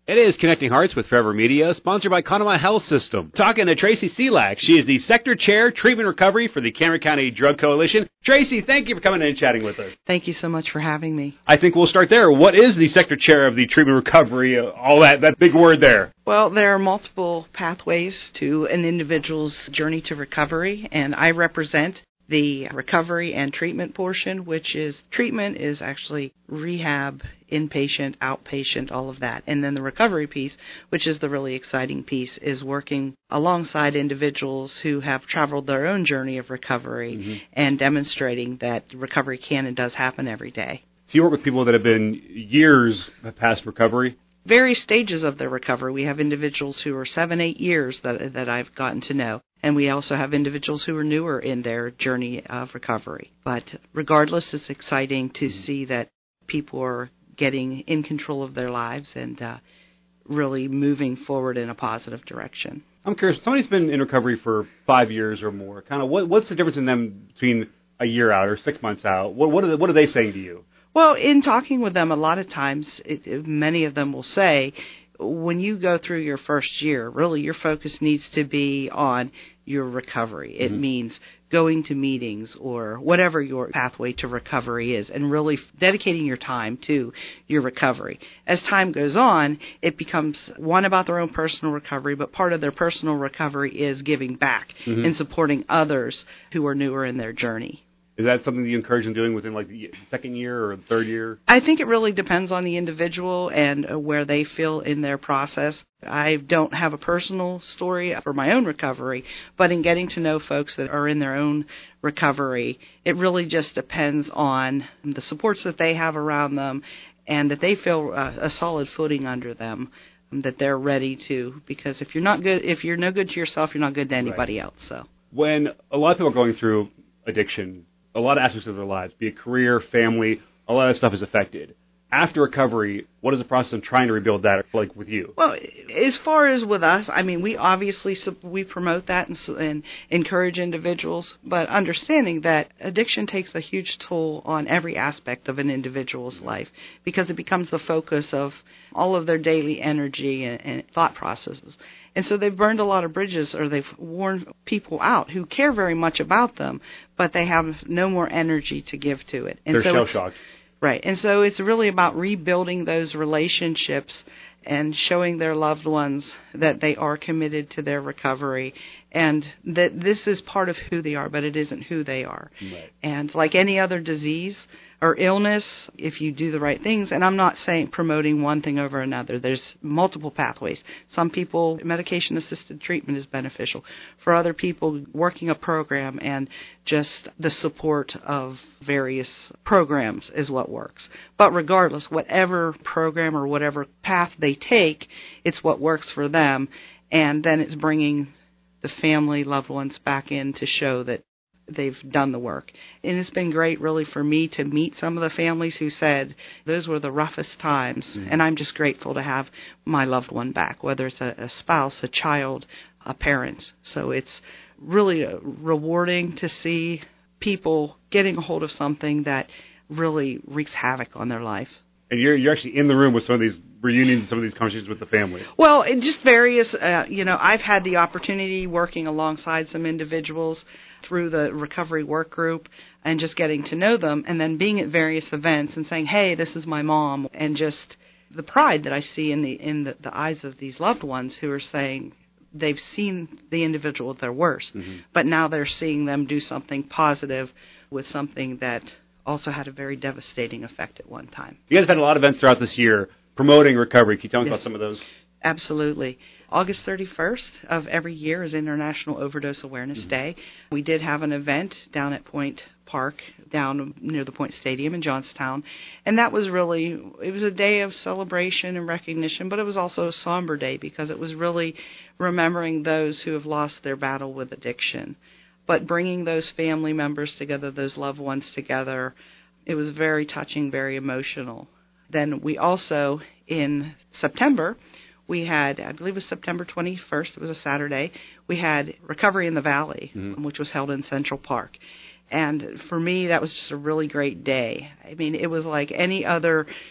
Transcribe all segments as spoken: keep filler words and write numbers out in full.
It is Connecting Hearts with Forever Media, sponsored by Conemaugh Health System. Talking to Tracy Selak. She is the Sector Chair, Treatment Recovery for the Cameron County Drug Coalition. Tracy, thank you for coming in and chatting with us. Thank you so much for having me. I think we'll start there. What is the Sector Chair of the Treatment Recovery, uh, all that, that big word there? Well, there are multiple pathways to an individual's journey to recovery, and I represent the recovery and treatment portion, which is treatment is actually rehab, inpatient, outpatient, all of that. And then the recovery piece, which is the really exciting piece, is working alongside individuals who have traveled their own journey of recovery mm-hmm. and demonstrating that recovery can and does happen every day. So you work with people that have been years past recovery? Various stages of their recovery. We have individuals who are seven, eight years that that I've gotten to know. And we also have individuals who are newer in their journey of recovery. But regardless, it's exciting to mm-hmm. see that people are getting in control of their lives and uh, really moving forward in a positive direction. I'm curious, somebody's been in recovery for five years or more. Kind of, what, what's the difference in them between a year out or six months out? What, what, are, they, what are they saying to you? Well, in talking with them, a lot of times, it, it, many of them will say, when you go through your first year, really your focus needs to be on your recovery. It mm-hmm. means going to meetings or whatever your pathway to recovery is and really dedicating your time to your recovery. As time goes on, it becomes one about their own personal recovery, but part of their personal recovery is giving back mm-hmm. and supporting others who are newer in their journey. Is that something that you encourage them doing within like the second year or third year? I think it really depends on the individual and where they feel in their process. I don't have a personal story for my own recovery, but in getting to know folks that are in their own recovery, it really just depends on the supports that they have around them and that they feel a, a solid footing under them, that they're ready to. Because if you're not good, if you're no good to yourself, you're not good to anybody right. else. So when a lot of people are going through addiction, a lot of aspects of their lives, be it career, family, a lot of stuff is affected. After recovery, what is the process of trying to rebuild that, like with you? Well, as far as with us, I mean, we obviously we promote that and, and encourage individuals, but understanding that addiction takes a huge toll on every aspect of an individual's life because it becomes the focus of all of their daily energy and, and thought processes. And so they've burned a lot of bridges or they've worn people out who care very much about them, but they have no more energy to give to it. And They're so shell-shocked. Right. And so it's really about rebuilding those relationships and showing their loved ones that they are committed to their recovery and that this is part of who they are, but it isn't who they are. Right. And like any other disease or illness, if you do the right things, and I'm not saying promoting one thing over another, there's multiple pathways. Some people, medication-assisted treatment is beneficial. For other people, working a program and just the support of various programs is what works. But regardless, whatever program or whatever path they take, it's what works for them, and then it's bringing the family, loved ones back in to show that they've done the work. And it's been great, really, for me to meet some of the families who said those were the roughest times, mm-hmm. and I'm just grateful to have my loved one back, whether it's a, a spouse, a child, a parent. So it's really rewarding to see people getting a hold of something that really wreaks havoc on their life. And you're you're actually in the room with some of these reunions, some of these conversations with the family. Well, it just various, uh, you know, I've had the opportunity working alongside some individuals through the recovery work group and just getting to know them and then being at various events and saying, hey, this is my mom, and just the pride that I see in the in the, the eyes of these loved ones who are saying they've seen the individual at their worst, mm-hmm. but now they're seeing them do something positive with something that also had a very devastating effect at one time. You guys have had a lot of events throughout this year promoting recovery. Can you tell me yes. about some of those? Absolutely. August thirty-first of every year is International Overdose Awareness mm-hmm. Day. We did have an event down at Point Park, down near the Point Stadium in Johnstown, and that was really, it was a day of celebration and recognition, but it was also a somber day because it was really remembering those who have lost their battle with addiction. But bringing those family members together, those loved ones together, it was very touching, very emotional. Then we also, in September, we had, I believe it was September twenty-first, it was a Saturday, we had Recovery in the Valley, mm-hmm. which was held in Central Park. And for me, that was just a really great day. I mean, it was like any other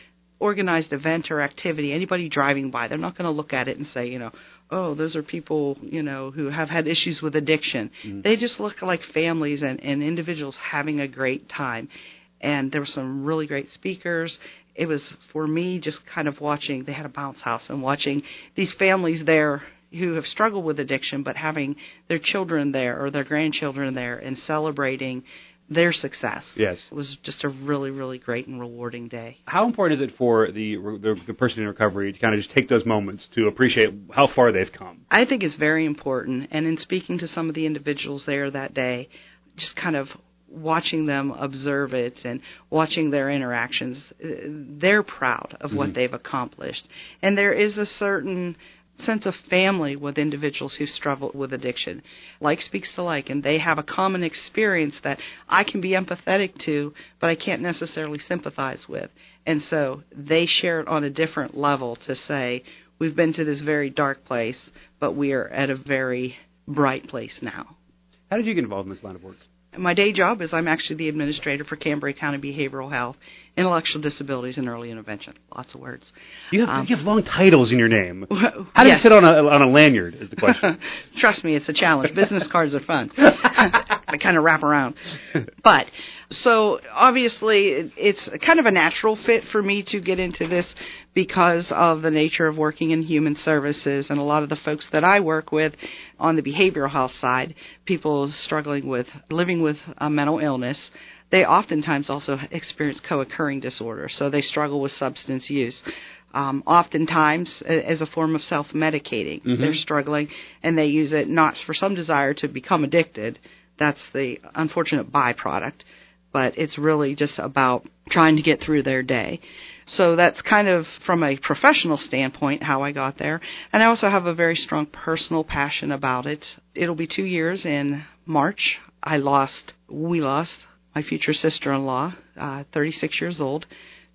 organized event or activity, anybody driving by, they're not going to look at it and say, you know, oh, those are people, you know, who have had issues with addiction. Mm-hmm. They just look like families and, and individuals having a great time. And there were some really great speakers. It was, for me, just kind of watching, they had a bounce house, and watching these families there who have struggled with addiction, but having their children there or their grandchildren there and celebrating their success. Yes. It was just a really, really great and rewarding day. How important is it for the, the the person in recovery to kind of just take those moments to appreciate how far they've come? I think it's very important. And in speaking to some of the individuals there that day, just kind of watching them observe it and watching their interactions, they're proud of mm-hmm. what they've accomplished. And there is a certain sense of family with individuals who struggle with addiction. Like speaks to like, and they have a common experience that I can be empathetic to, but I can't necessarily sympathize with. And so they share it on a different level to say, we've been to this very dark place, but we are at a very bright place now. How did you get involved in this line of work? My day job is I'm actually the administrator for Cambria County Behavioral Health, Intellectual Disabilities, and Early Intervention. Lots of words. You have, um, you have long titles in your name. How do yes. you sit on a on a lanyard is the question. Trust me, it's a challenge. Business cards are fun. They kind of wrap around. But, so obviously it's kind of a natural fit for me to get into this because of the nature of working in human services, and a lot of the folks that I work with on the behavioral health side, people struggling with living with a mental illness, they oftentimes also experience co-occurring disorders, so they struggle with substance use. Um, oftentimes as a form of self-medicating. Mm-hmm. They're struggling, and they use it not for some desire to become addicted. That's the unfortunate byproduct, but it's really just about trying to get through their day. So that's kind of, from a professional standpoint, how I got there. And I also have a very strong personal passion about it. It'll be two years in March. I lost, we lost my future sister-in-law, uh, thirty-six years old,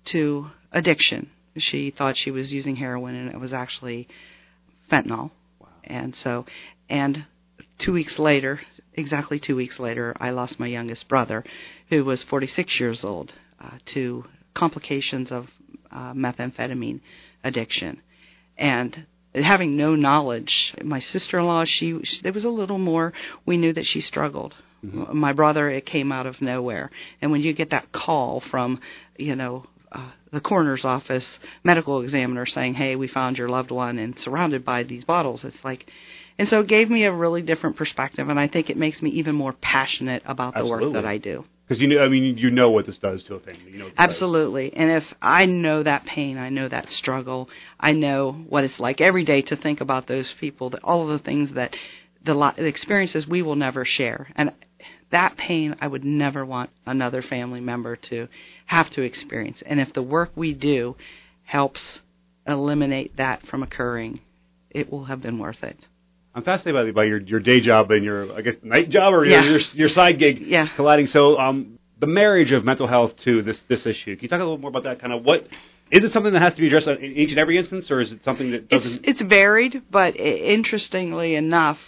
to addiction. She thought she was using heroin, and it was actually fentanyl. Wow. And so, and two weeks later, exactly two weeks later, I lost my youngest brother, who was forty-six years old, uh, to complications of uh, methamphetamine addiction. And having no knowledge, my sister-in-law, she, she there was a little more. We knew that she struggled. Mm-hmm. My brother, it came out of nowhere. And when you get that call from, you know, uh, the coroner's office, medical examiner saying, hey, we found your loved one and surrounded by these bottles, it's like, and so it gave me a really different perspective, and I think it makes me even more passionate about the Absolutely. work that I do. Because you know, I mean, you know what this does to a family. You know Absolutely. And if I know that pain, I know that struggle, I know what it's like every day to think about those people, that all of the things that, the, the experiences we will never share. And that pain, I would never want another family member to have to experience. And if the work we do helps eliminate that from occurring, it will have been worth it. I'm fascinated by, by your, your day job and your, I guess, night job or yeah. your, your your side gig yeah. colliding. So um, the marriage of mental health to this, this issue, can you talk a little more about that? Kind of what, is it something that has to be addressed in each and every instance, or is it something that doesn't? It's, it's varied, but interestingly enough,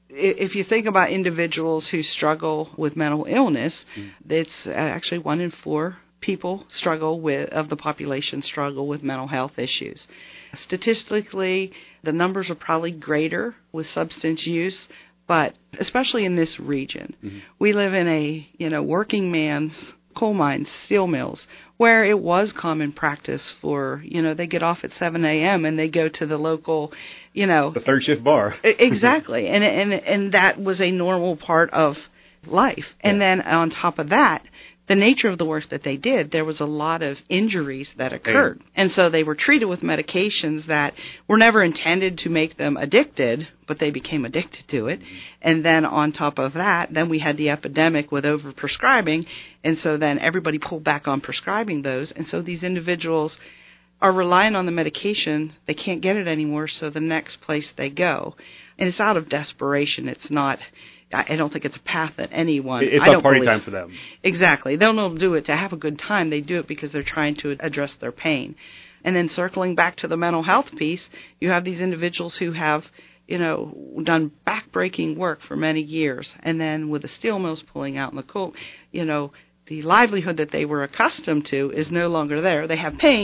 if you think about individuals who struggle with mental illness, mm. it's actually one in four people struggle with, of the population struggle with mental health issues. Statistically, the numbers are probably greater with substance use, but especially in this region, mm-hmm. we live in a, you know, working man's coal mines, steel mills, where it was common practice for, you know, they get off at seven a.m. and they go to the local, you know, the third shift bar. Exactly. And, and, and that was a normal part of life. And yeah. then on top of that, the nature of the work that they did, there was a lot of injuries that occurred. Hey. And so they were treated with medications that were never intended to make them addicted, but they became addicted to it. Mm-hmm. And then on top of that, then we had the epidemic with overprescribing. And so then everybody pulled back on prescribing those. And so these individuals are relying on the medication. They can't get it anymore, so the next place they go. And it's out of desperation. It's not... I don't think it's a path that anyone... It's I not don't party believe. time for them. Exactly. They don't do it to have a good time. They do it because they're trying to address their pain. And then circling back to the mental health piece, you have these individuals who have, you know, done backbreaking work for many years. And then with the steel mills pulling out in the coal, you know, the livelihood that they were accustomed to is no longer there. They have pain,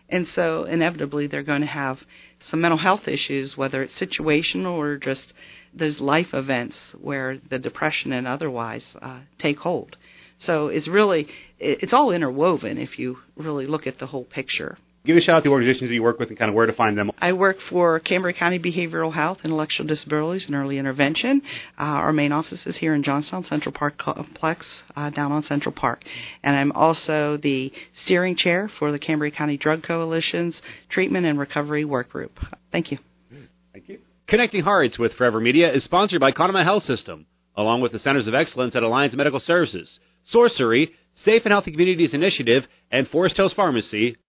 And so inevitably they're going to have some mental health issues, whether it's situational or just those life events where the depression and otherwise uh, take hold. So it's really, it's all interwoven if you really look at the whole picture. Give a shout out to the organizations that you work with and kind of where to find them. I work for Cambria County Behavioral Health, Intellectual Disabilities, and Early Intervention. Uh, our main office is here in Johnstown Central Park Complex, uh, down on Central Park. And I'm also the steering chair for the Cambria County Drug Coalition's Treatment and Recovery Work Group. Thank you. Thank you. Connecting Hearts with Forever Media is sponsored by Conema Health System, along with the Centers of Excellence at Alliance Medical Services, Sorcery, Safe and Healthy Communities Initiative, and Forest Hills Pharmacy,